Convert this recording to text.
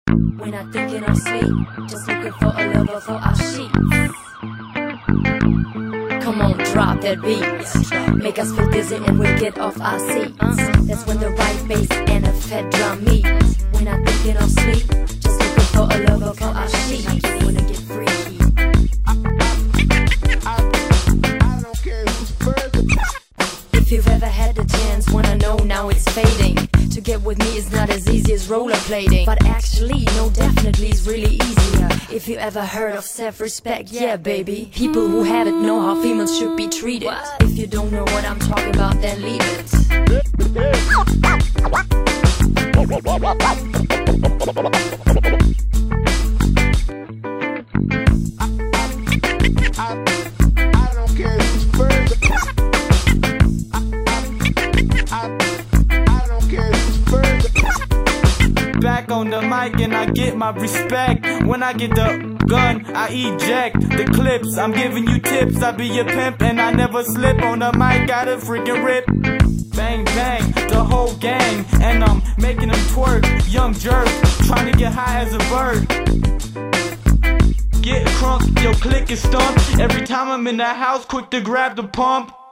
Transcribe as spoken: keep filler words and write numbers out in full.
We're not thinking of sleep, just looking for a lover for our sheets. Come on, drop that beat, make us feel dizzy and we'll get off our seats. That's when the right bass and a fat drum meet. We're not thinking of sleep, just looking for a lover for our sheets. We wanna get freaky. If you've ever had the chance, wanna know now it's fading. To get with me is not as easy as rollerblading, but actually, no, definitely it's really easier. If you ever heard of self-respect, yeah baby, people who have it know how females should be treated. If you don't know what I'm talking about, then leave it. Back on the mic and I get my respect. When I get the gun, I eject the clips. I'm giving you tips, I be your pimp and I never slip. On the mic, got a freaking rip. Bang, bang, the whole gang. And I'm making them twerk, young jerk, trying to get high as a bird. Get crunk, yo click is stumped. Every time I'm in the house, quick to grab the pump.